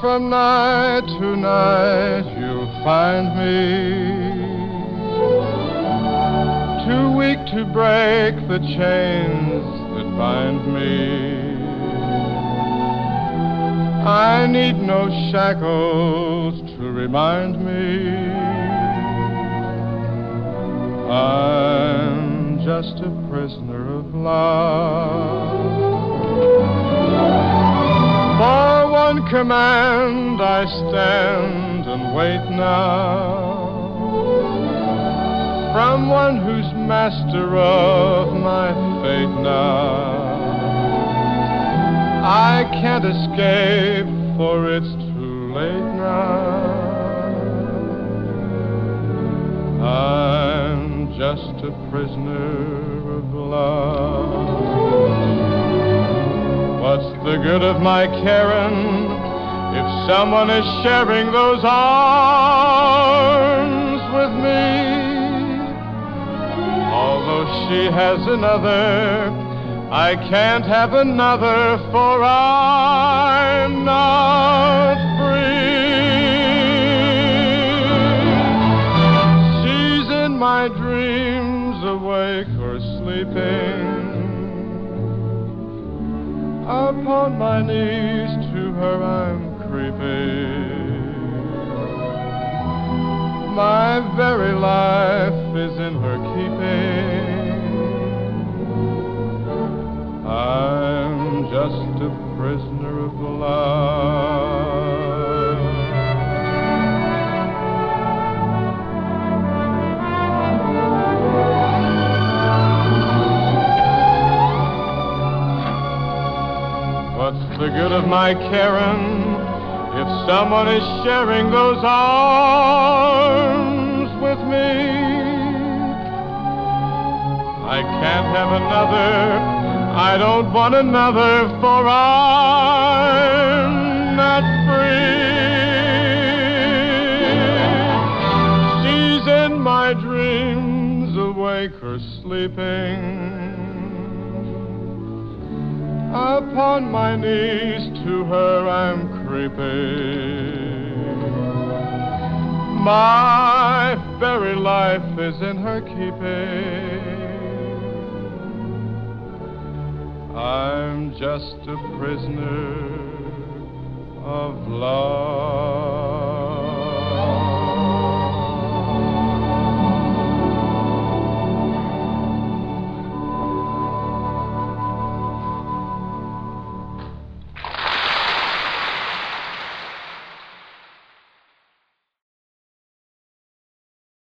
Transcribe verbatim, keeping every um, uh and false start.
from night to night you'll find me too weak to break the chains that bind me. I need no shackles to remind me I'm just a prisoner of love. For one command I stand and wait now, from one who's master of my fate now. I can't escape, for it's too late now. I'm just a prisoner of love. What's the good of my caring if someone is sharing those arms with me? Although she has another, I can't have another, for I'm not free. She's in my dreams, awake or sleeping. Upon my knees to her I'm creeping. My very life is in her keeping. I'm just a prisoner of love. What's the good of my caring if someone is sharing those arms with me? I can't have another, I don't want another, for I'm not free. She's in my dreams, awake or sleeping. Upon my knees to her I'm creeping. My very life is in her keeping. I'm just a prisoner of love.